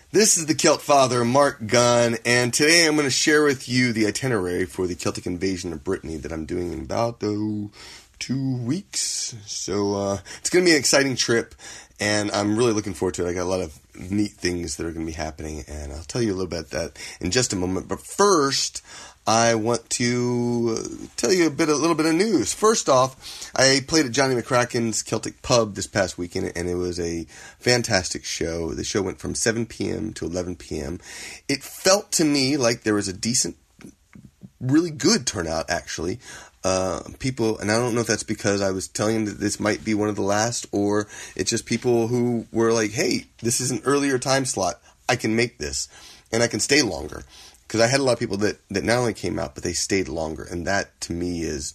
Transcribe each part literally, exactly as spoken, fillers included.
This is the Celt Father, Mark Gunn, and today I'm going to share with you the itinerary for the Celtic invasion of Brittany that I'm doing in about oh, two weeks. So uh, it's going to be an exciting trip, and I'm really looking forward to it. I got a lot of neat things that are going to be happening, and I'll tell you a little bit about that in just a moment. But first, I want to tell you a bit, a little bit of news. First off, I played at Johnny McCracken's Celtic Pub this past weekend, and it was a fantastic show. The show went from seven p.m. to eleven p.m. It felt to me like there was a decent, really good turnout, actually. Uh, people, and I don't know if that's because I was telling them that this might be one of the last, or it's just people who were like, hey, this is an earlier time slot. I can make this, and I can stay longer. Because I had a lot of people that, that not only came out, but they stayed longer. And that, to me, is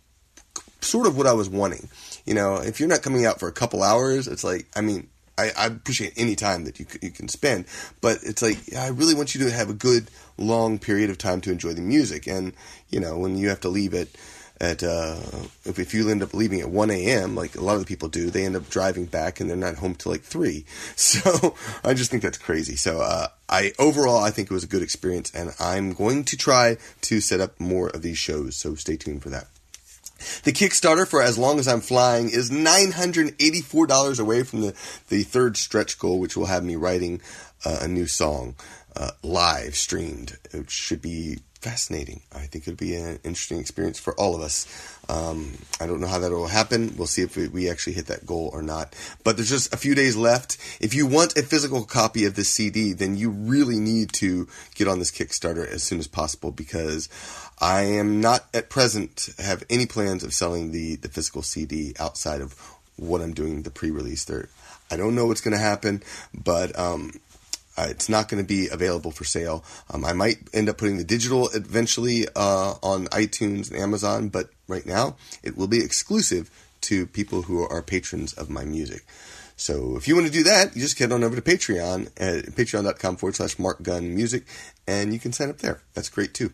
sort of what I was wanting. You know, if you're not coming out for a couple hours, it's like, I mean, I, I appreciate any time that you, you can spend. But it's like, I really want you to have a good, long period of time to enjoy the music. And, you know, when you have to leave it at, uh, if, if you end up leaving at one a.m., like a lot of the people do, they end up driving back and they're not home till like three. So I just think that's crazy. So, uh, I, overall, I think it was a good experience, and I'm going to try to set up more of these shows. So stay tuned for that. The Kickstarter for As Long As I'm Flying is nine hundred eighty-four dollars away from the, the third stretch goal, which will have me writing uh, a new song, uh, live streamed, which should be fascinating. I think it'll be an interesting experience for all of us. Um, I don't know how that will happen. We'll see if we, we actually hit that goal or not. But there's just a few days left. If you want a physical copy of this C D, then you really need to get on this Kickstarter as soon as possible, because I am not at present have any plans of selling the, the physical C D outside of what I'm doing, the pre-release there. I don't know what's going to happen, but um, Uh, it's not going to be available for sale. Um, I might end up putting the digital eventually uh, on iTunes and Amazon, but right now it will be exclusive to people who are patrons of my music. So if you want to do that, you just head on over to Patreon at patreon.com forward slash Mark Gunn Music, and you can sign up there. That's great too.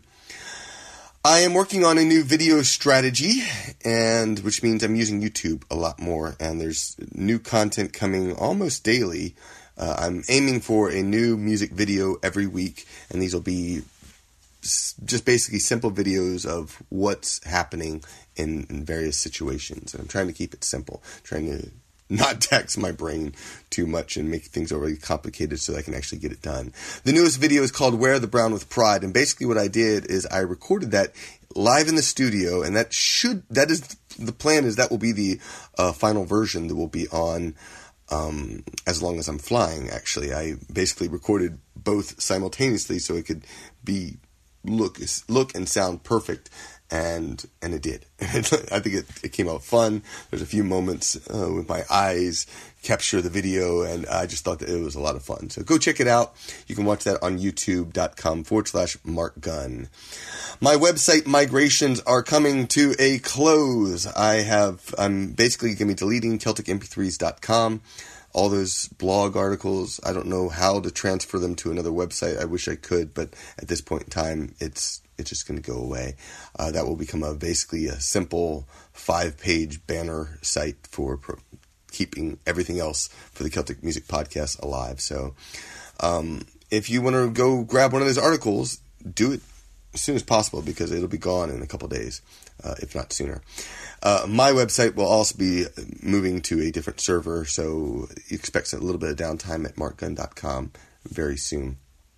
I am working on a new video strategy, and which means I'm using YouTube a lot more, and there's new content coming almost daily. Uh, I'm aiming for a new music video every week, and these will be s- just basically simple videos of what's happening in, in various situations. And I'm trying to keep it simple, trying to not tax my brain too much and make things overly complicated so that I can actually get it done. The newest video is called Wear the Brown with Pride, and basically what I did is I recorded that live in the studio, and that should, that is, the plan is that will be the uh, final version that will be on Um, As Long As I'm Flying. Actually, I basically recorded both simultaneously so it could be look look and sound perfect, and and it did. I think it, it came out fun. There's a few moments uh, with my eyes capture the video, and I just thought that it was a lot of fun. So go check it out. You can watch that on youtube.com forward slash Mark Gunn. My website migrations are coming to a close. I have, I'm basically going to be deleting Celtic M P threes dot com. All those blog articles, I don't know how to transfer them to another website. I wish I could, but at this point in time, it's it's just going to go away. Uh, that will become a basically a simple five-page banner site for pro- keeping everything else for the Celtic Music Podcast alive. So um, if you want to go grab one of those articles, do it as soon as possible, because it'll be gone in a couple days, uh, if not sooner. Uh, my website will also be moving to a different server, so you expect a little bit of downtime at mark gunn dot com very soon.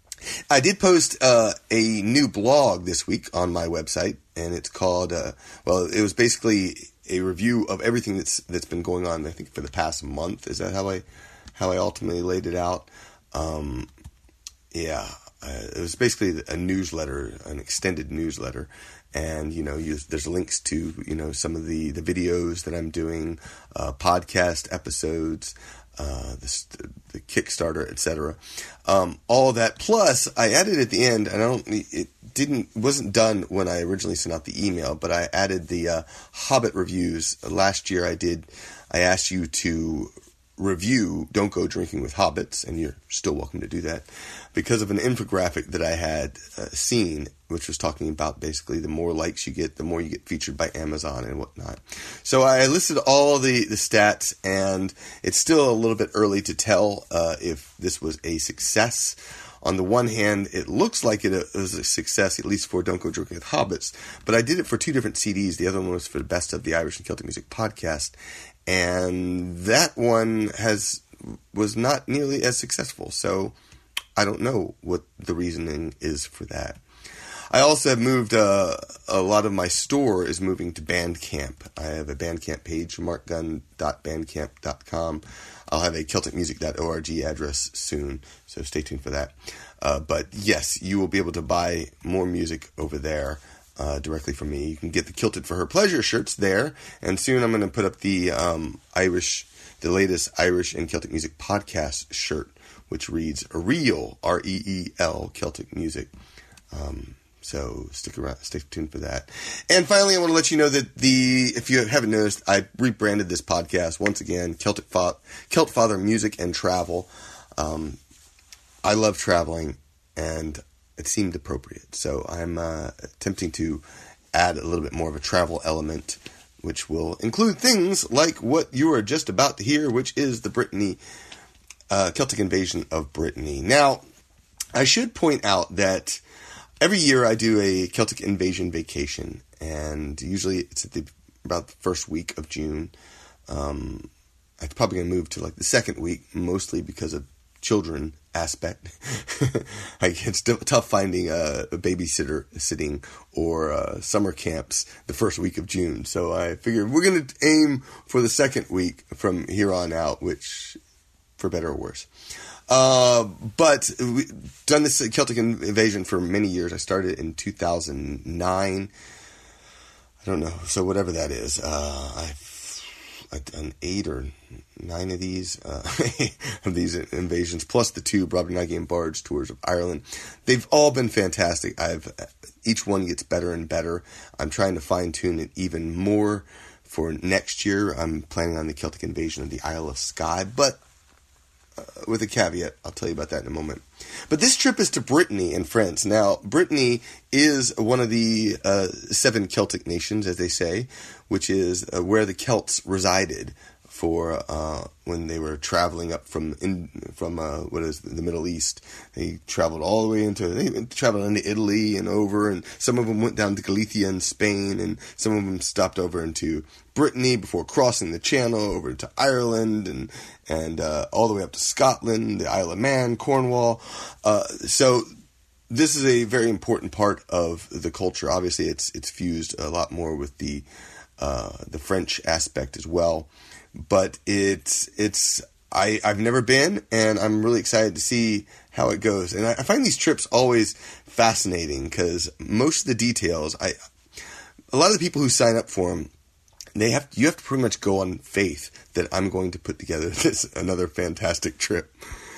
I did post uh, a new blog this week on my website, and it's called, uh, well, it was basically a review of everything that's that's been going on, I think, for the past month. Is that how I how I ultimately laid it out? Um, yeah, uh, it was basically a newsletter, an extended newsletter. And, you know, you, there's links to, you know, some of the, the videos that I'm doing, uh, podcast episodes, uh, the, the Kickstarter, et cetera. Um, all of that. Plus, I added at the end, and I don't, it didn't, wasn't done when I originally sent out the email, but I added the uh, Hobbit reviews. Last year I did, I asked you to review Don't Go Drinking with Hobbits, and you're still welcome to do that, because of an infographic that I had uh, seen, which was talking about basically the more likes you get, the more you get featured by Amazon and whatnot. So I listed all the, the stats, and it's still a little bit early to tell uh, if this was a success. On the one hand, it looks like it was a success, at least for Don't Go Drinking with Hobbits, but I did it for two different C Ds. The other one was for the Best of the Irish and Celtic Music podcast, and that one has was not nearly as successful. So I don't know what the reasoning is for that. I also have moved, uh, a lot of my store is moving to Bandcamp. I have a Bandcamp page, mark gunn dot bandcamp dot com. I'll have a celtic music dot org address soon, so stay tuned for that. Uh, but yes, you will be able to buy more music over there uh, directly from me. You can get the Kilted for Her Pleasure shirts there, and soon I'm going to put up the um, Irish, the latest Irish and Celtic Music podcast shirt, which reads Reel, R E E L, Celtic Music. Um, So stick around, stay tuned for that. And finally, I want to let you know that the, if you haven't noticed, I rebranded this podcast once again, Celtic Fa- Celt Father Music and Travel. Um, I love traveling, and it seemed appropriate. So I'm uh, attempting to add a little bit more of a travel element, which will include things like what you are just about to hear, which is the Brittany, uh, Celtic invasion of Brittany. Now, I should point out that every year I do a Celtic invasion vacation, and usually it's at the about the first week of June. Um, I'm probably going to move to like the second week, mostly because of children aspect. Like, it's tough finding a, a babysitter sitting or uh, summer camps the first week of June. So I figured we're going to aim for the second week from here on out, which, for better or worse. Uh, but we've done this Celtic invasion for many years. I started in two thousand nine. I don't know. So whatever that is, uh, I've, I've done eight or nine of these, uh, of these invasions, plus the two Brobdingnagian and Bards tours of Ireland. They've all been fantastic. I've, each one gets better and better. I'm trying to fine tune it even more for next year. I'm planning on the Celtic invasion of the Isle of Skye, but Uh, with a caveat. I'll tell you about that in a moment. But this trip is to Brittany in France. Now, Brittany is one of the uh, seven Celtic nations, as they say, which is uh, where the Celts resided for uh, when they were traveling up from in, from uh, what is the Middle East. They traveled all the way into they traveled into Italy and over, and some of them went down to Galicia and Spain, and some of them stopped over into Brittany before crossing the Channel over to Ireland and and uh, all the way up to Scotland, the Isle of Man, Cornwall. Uh, so this is a very important part of the culture. Obviously, it's it's fused a lot more with the uh, the French aspect as well. But it's it's I I've never been, and I'm really excited to see how it goes. And I, I find these trips always fascinating because most of the details, I a lot of the people who sign up for them, they have you have to pretty much go on faith that I'm going to put together this another fantastic trip.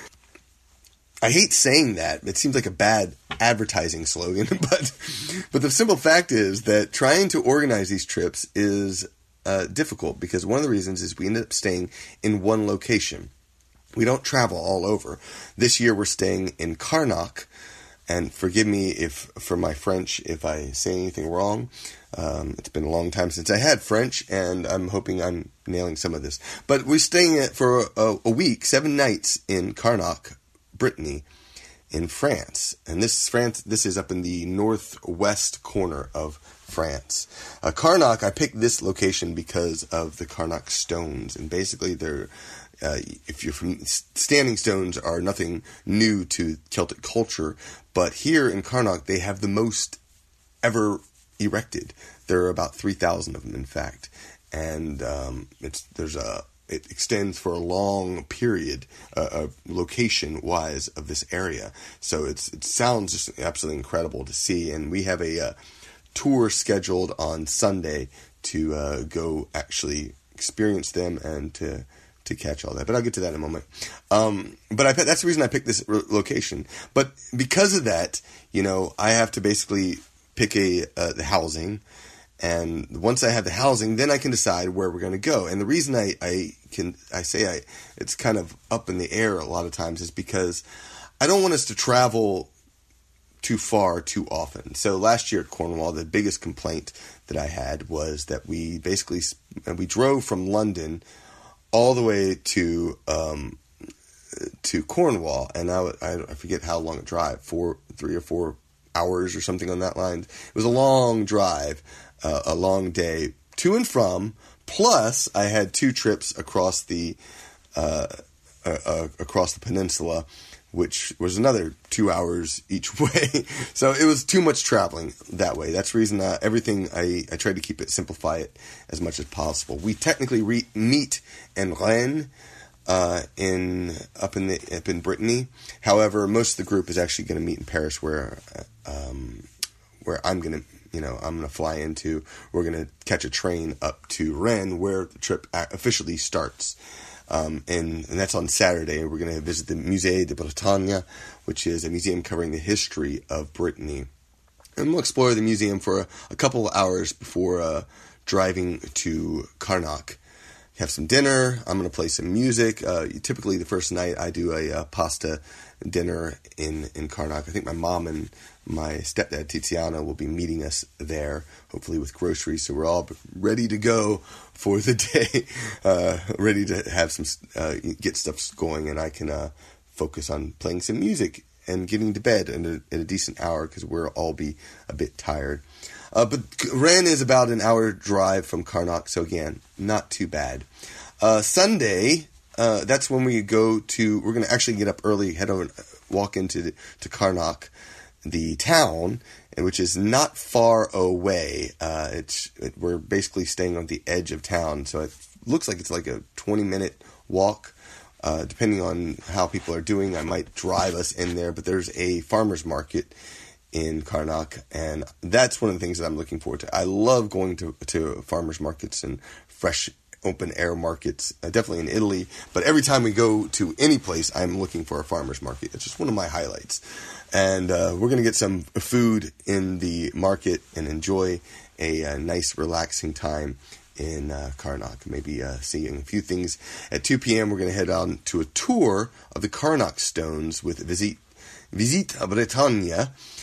I hate saying that. It seems like a bad advertising slogan, but but the simple fact is that trying to organize these trips is uh, difficult because one of the reasons is we end up staying in one location. We don't travel all over. This year we're staying in Carnock, and forgive me if for my French if I say anything wrong. Um, it's been a long time since I had French, and I'm hoping I'm nailing some of this. But we're staying for a, a week, seven nights in Carnock, Brittany, in France. And this is France. This is up in the northwest corner of France. Uh, Carnock, I picked this location because of the Carnock stones, and basically they're Uh, if you're from standing stones are nothing new to Celtic culture, but here in Carnock they have the most ever erected. There are about three thousand of them, in fact, and um, it's there's a it extends for a long period, uh, uh, location wise of this area. So it's it sounds just absolutely incredible to see, and we have a uh, tour scheduled on Sunday to uh, go actually experience them and to. to catch all that, but I'll get to that in a moment. Um, but I, that's the reason I picked this r- location. But because of that, you know, I have to basically pick a uh, the housing, And once I have the housing, then I can decide where we're going to go. And the reason I, I can I say I it's kind of up in the air a lot of times is because I don't want us to travel too far too often. So last year at Cornwall, the biggest complaint that I had was that we basically we drove from London all the way to um, to Cornwall, and I, I forget how long a drive, four, three or four hours or something on that line. It was a long drive, uh, a long day to and from. Plus, I had two trips across the uh, uh, uh, across the peninsula, which was another two hours each way. So it was too much traveling that way. That's the reason uh, everything, I, I tried to keep it, simplify it as much as possible. We technically re- meet in Rennes, uh, in, up in the, up in Brittany. However, most of the group is actually going to meet in Paris where, um, where I'm going to, you know, I'm going to fly into. We're going to catch a train up to Rennes where the trip officially starts. Um, and, and that's on Saturday. We're going to visit the Musée de Bretagne, which is a museum covering the history of Brittany. And we'll explore the museum for a, a couple of hours before uh, driving to Carnac. Have some dinner. I'm going to play some music. Uh, typically, the first night I do a, a pasta dinner in, in Carnac. I think my mom and my stepdad Tiziano will be meeting us there, hopefully with groceries. So we're all ready to go for the day, uh, ready to have some uh, get stuff going, and I can uh, focus on playing some music and getting to bed in a, in a decent hour because we'll all be a bit tired. Uh, but Rennes is about an hour drive from Carnac, so again, not too bad. Uh, Sunday, uh, that's when we go to, we're going to actually get up early, head over, walk into the, to Carnac, the town, which is not far away. Uh, it's it, we're basically staying on the edge of town, so it looks like it's like a twenty-minute walk. Uh, depending on how people are doing, I might drive us in there, but there's a farmer's market in Carnac, and that's one of the things that I'm looking forward to. I love going to, to farmers markets and fresh open air markets, uh, definitely in Italy, but every time we go to any place, I'm looking for a farmer's market. It's just one of my highlights. And uh, we're going to get some food in the market and enjoy a, a nice relaxing time in uh, Carnac, maybe uh, seeing a few things. At two p.m. we're going to head on to a tour of the Carnac stones with Visite, Visite à Bretagne,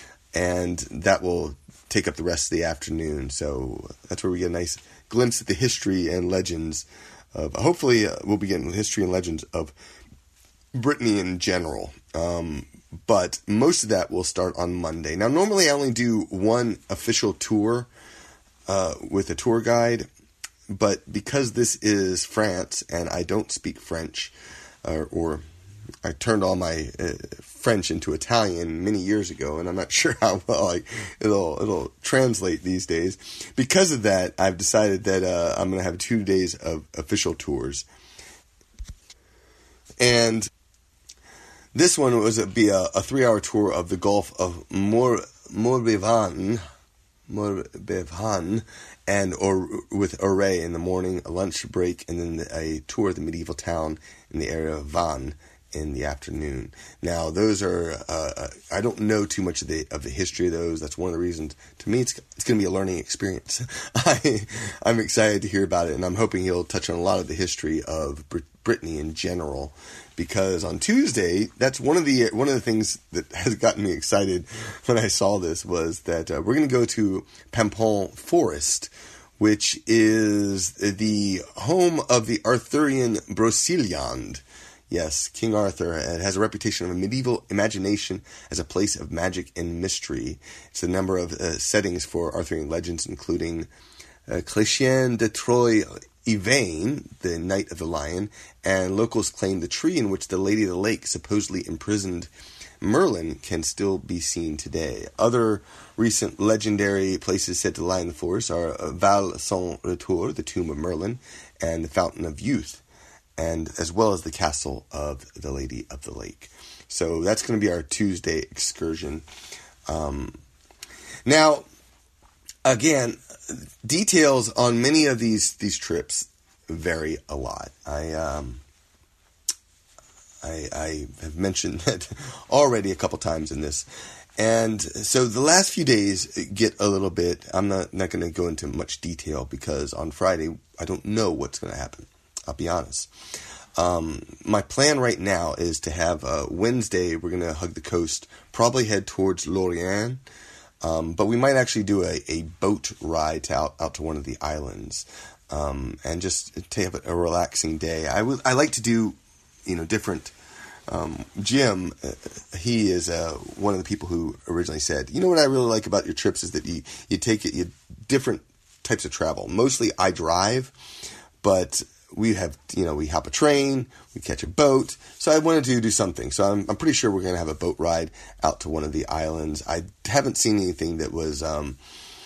and that will take up the rest of the afternoon. So that's where we get a nice glimpse at the history and legends of, hopefully uh, we'll be getting the history and legends of Brittany in general. Um, but most of that will start on Monday. Now, normally I only do one official tour uh, with a tour guide, but because this is France and I don't speak French, uh, or I turned all my uh, French into Italian many years ago, and I'm not sure how well I, it'll it'll translate these days. Because of that, I've decided that uh, I'm going to have two days of official tours. And this one was a, be a, a three-hour tour of the Gulf of Mor- Morbihan, Morbihan, and or with Auray in the morning, a lunch break, and then a tour of the medieval town in the area of Vannes in the afternoon. Now, those are, uh, I don't know too much of the of the history of those. That's one of the reasons, to me, it's it's going to be a learning experience. I, I'm excited to hear about it, and I'm hoping he'll touch on a lot of the history of Brit- Brittany in general, because on Tuesday, that's one of the one of the things that has gotten me excited when I saw this was that uh, we're going to go to Paimpont Forest, which is the home of the Arthurian Broceliande. Yes, King Arthur. It has a reputation of a medieval imagination as a place of magic and mystery. It's a number of uh, settings for Arthurian legends, including uh, Cléchien de Troyes Yvain, the Knight of the Lion, and locals claim the tree in which the Lady of the Lake supposedly imprisoned Merlin can still be seen today. Other recent legendary places said to lie in the forest are Val Saint Retour, the tomb of Merlin, and the Fountain of Youth, and as well as the castle of the Lady of the Lake. So that's going to be our Tuesday excursion. Um, now, again, details on many of these these trips vary a lot. I um, I, I have mentioned that already a couple times in this, And so the last few days get a little bit, I'm not, not going to go into much detail because on Friday, I don't know what's going to happen. I'll be honest. Um, my plan right now is to have uh, Wednesday, we're going to hug the coast, probably head towards Lorient. Um, but we might actually do a, a boat ride to out, out to one of the islands um, and just to have a, a relaxing day. I would I like to do, you know, different... Um, Jim, uh, he is uh, one of the people who originally said, you know what I really like about your trips is that you, you take it, you different types of travel. Mostly I drive, but we have, you know, we hop a train, we catch a boat. So I wanted to do something. So I'm, I'm pretty sure we're going to have a boat ride out to one of the islands. I haven't seen anything that was, um,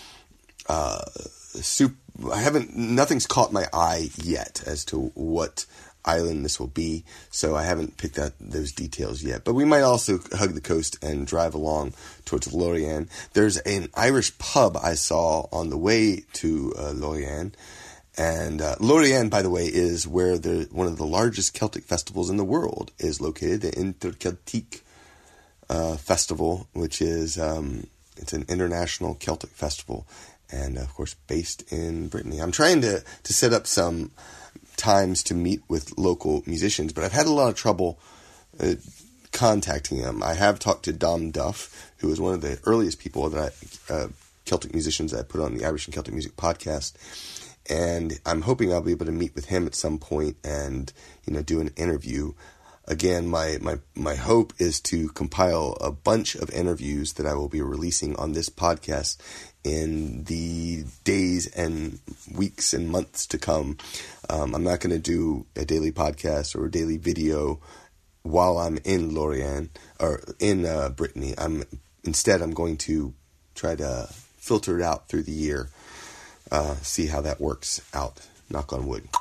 uh, super, I haven't, nothing's caught my eye yet as to what island this will be, so I haven't picked out those details yet. But we might also hug the coast and drive along towards Lorient. There's an Irish pub I saw on the way to uh, Lorient, and uh, Lorient, by the way, is where the one of the largest Celtic festivals in the world is located, the Interceltique uh, Festival, which is um, it's an international Celtic festival, and of course based in Brittany. I'm trying to to set up some times to meet with local musicians, but I've had a lot of trouble uh, contacting them. I have talked to Dom Duff, who was one of the earliest people that I, uh, Celtic musicians that I put on the Irish and Celtic Music podcast, and I'm hoping I'll be able to meet with him at some point and, you know, do an interview. Again, my, my, my hope is to compile a bunch of interviews that I will be releasing on this podcast in the days and weeks and months to come. Um, I'm not going to do a daily podcast or a daily video while I'm in Lorient or in uh, Brittany. I'm instead I'm going to try to filter it out through the year, uh, see how that works out. Knock on wood.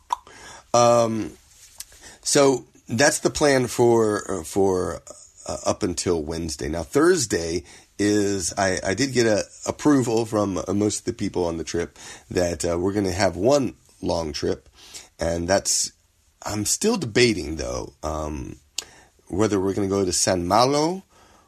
Um, so that's the plan for for uh, up until Wednesday. Now Thursday is I, I did get a approval from uh, most of the people on the trip that uh, we're going to have one long trip, and that's I'm still debating though um, whether we're going to go to Saint-Malo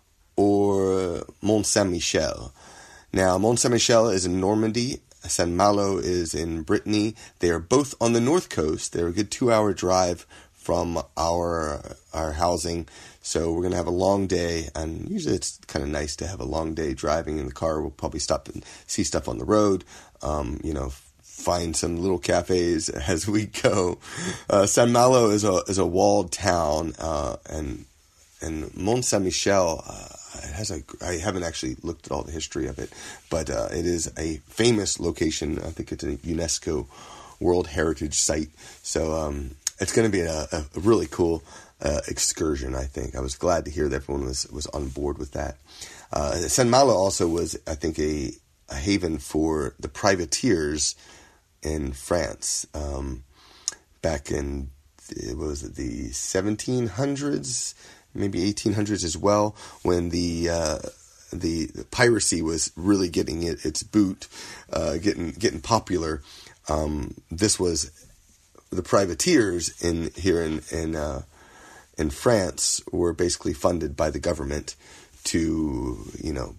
or Mont Saint-Michel. Now Mont Saint-Michel is in Normandy. Saint-Malo is in Brittany. They are both on the north coast. They're a good two-hour drive from our our housing. So we're going to have a long day, and usually it's kind of nice to have a long day driving in the car. We'll probably stop and see stuff on the road, um, you know, find some little cafes as we go. Uh, Saint-Malo is a is a walled town, uh, and and Mont Saint-Michel uh, it has a. I haven't actually looked at all the history of it, but uh, it is a famous location. I think it's a UNESCO World Heritage Site. So um, it's going to be a, a really cool Uh, excursion, I think. I was glad to hear that everyone was, was on board with that. Uh, Saint-Malo also was, I think, a, a haven for the privateers in France um, back in, what was it, the seventeen hundreds, maybe eighteen hundreds as well, when the uh, the, the piracy was really getting it, its boot, uh, getting getting popular. Um, this was the privateers in here in in uh, in France were basically funded by the government to, you know,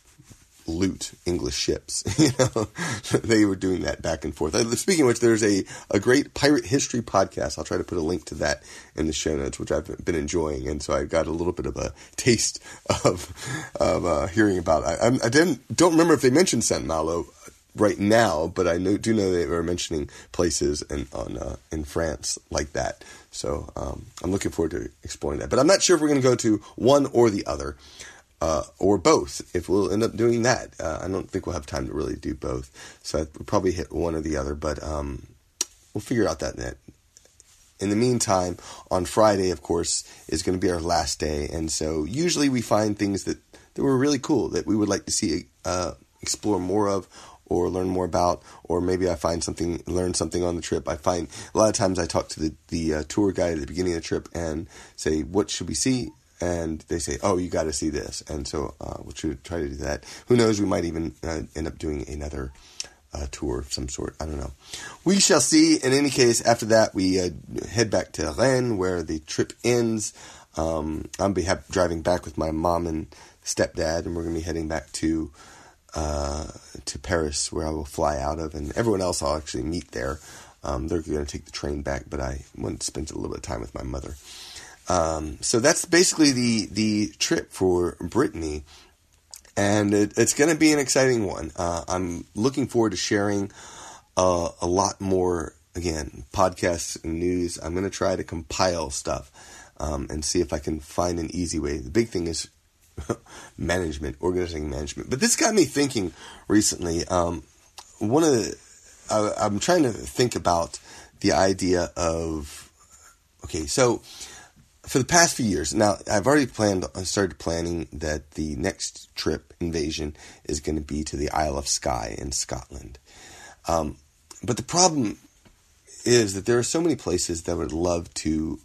loot English ships. You know, they were doing that back and forth. Speaking of which, there's a, a great pirate history podcast. I'll try to put a link to that in the show notes, which I've been enjoying. And so I got a little bit of a taste of, of uh, hearing about it. I, I didn't, don't remember if they mentioned Saint-Malo right now, but I know, do know they were mentioning places in, on, uh, in France like that. So um, I'm looking forward to exploring that. But I'm not sure if we're going to go to one or the other, uh, or both, if we'll end up doing that. Uh, I don't think we'll have time to really do both. So we'll probably hit one or the other, but um, we'll figure out that net. In the meantime, on Friday, of course, is going to be our last day. And so usually we find things that, that were really cool that we would like to see, uh, explore more of, or learn more about, or maybe I find something, learn something on the trip. I find a lot of times I talk to the, the uh, tour guide at the beginning of the trip and say, what should we see? And they say, oh, you got to see this. And so uh, we'll try to do that. Who knows? We might even uh, end up doing another uh, tour of some sort. I don't know. We shall see. In any case, after that, we uh, head back to Rennes, where the trip ends. Um, I'm be ha- driving back with my mom and stepdad, and we're going to be heading back to uh, to Paris, where I will fly out of, and everyone else I'll actually meet there. Um, they're going to take the train back, but I want to spend a little bit of time with my mother. Um, so that's basically the the trip for Brittany, and it, it's going to be an exciting one. Uh, I'm looking forward to sharing uh, a lot more, again, podcasts and news. I'm going to try to compile stuff. Um, and see if I can find an easy way. The big thing is management, organizing management. But this got me thinking recently. Um, one of the, I, I'm trying to think about the idea of, okay, so for the past few years, now I've already planned, I started planning that the next trip, Invasion, is going to be to the Isle of Skye in Scotland. Um, but the problem is that there are so many places that I would love to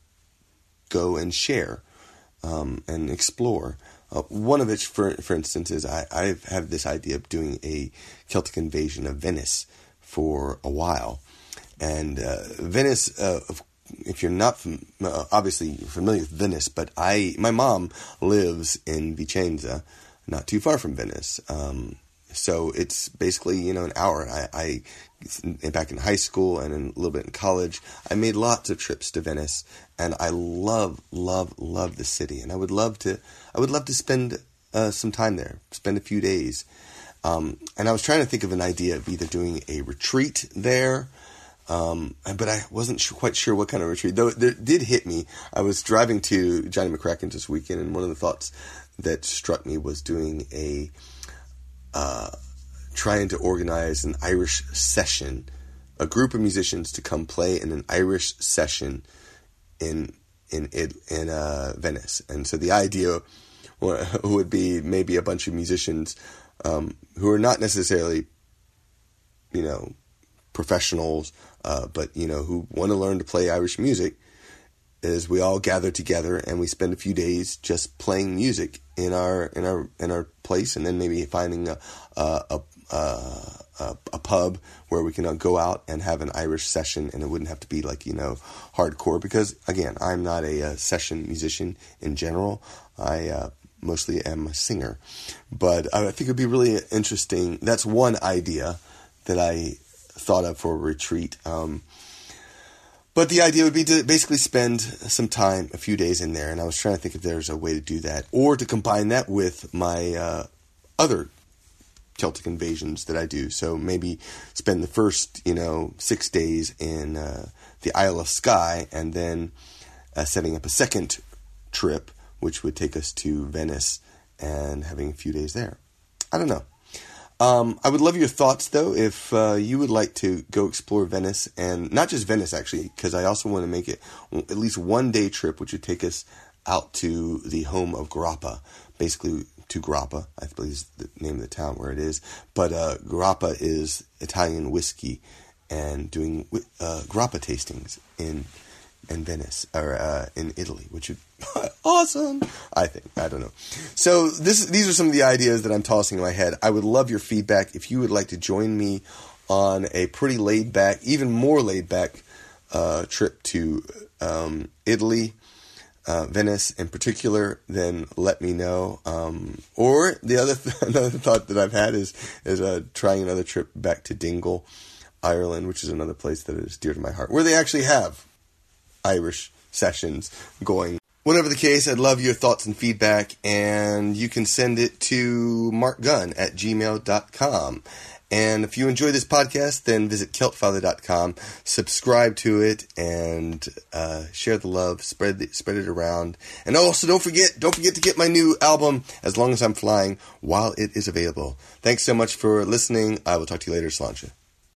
go and share um, and explore. Uh, one of which, for for instance, is I, I have this idea of doing a Celtic invasion of Venice for a while. And uh, Venice, uh, if you're not fam- uh, obviously familiar with Venice, but I my mom lives in Vicenza, not too far from Venice. Um, so it's basically, you know, an hour. I, I back in high school and in a little bit in college, I made lots of trips to Venice, and I love, love, love the city. And I would love to, I would love to spend uh, some time there, spend a few days. Um, and I was trying to think of an idea of either doing a retreat there, um, but I wasn't sh- quite sure what kind of retreat. Though it did hit me. I was driving to Johnny McCracken's this weekend, and one of the thoughts that struck me was doing a Uh, trying to organize an Irish session, a group of musicians to come play in an Irish session in in in uh, Venice. And so the idea would be maybe a bunch of musicians um, who are not necessarily, you know, professionals, uh, but you know, who want to learn to play Irish music. Is we all gather together and we spend a few days just playing music in our in our in our place, and then maybe finding a a a, a, a pub where we can go out and have an Irish session, and it wouldn't have to be like, you know, hardcore, because again, I'm not a, a session musician in general. I uh, mostly am a singer, but I think it'd be really interesting. That's one idea that I thought of for a retreat. Um, But the idea would be to basically spend some time, a few days in there, and I was trying to think if there's a way to do that, or to combine that with my uh, other Celtic invasions that I do. So maybe spend the first, you know, six days in uh, the Isle of Skye, and then uh, setting up a second trip, which would take us to Venice and having a few days there. I don't know. Um, I would love your thoughts, though, if uh, you would like to go explore Venice, and not just Venice, actually, because I also want to make it at least one day trip, which would take us out to the home of Grappa, basically to Grappa, I believe is the name of the town where it is. But uh, Grappa is Italian whiskey, and doing uh, Grappa tastings in in Venice, or uh, in Italy, which would be awesome, I think. I don't know. So this, these are some of the ideas that I'm tossing in my head. I would love your feedback. If you would like to join me on a pretty laid-back, even more laid-back uh, trip to um, Italy, uh, Venice in particular, then let me know. Um, or the other th- another thought that I've had is is uh, trying another trip back to Dingle, Ireland, which is another place that is dear to my heart, where they actually have Irish sessions going. Whatever the case, I'd love your thoughts and feedback, and you can send it to mark gunn at gmail dot com. And if you enjoy this podcast, then visit celtfather dot com, subscribe to it, and uh, share the love, spread the, spread it around. And also, don't forget, don't forget to get my new album, As Long as I'm Flying, while it is available. Thanks so much for listening. I will talk to you later. Sláinte.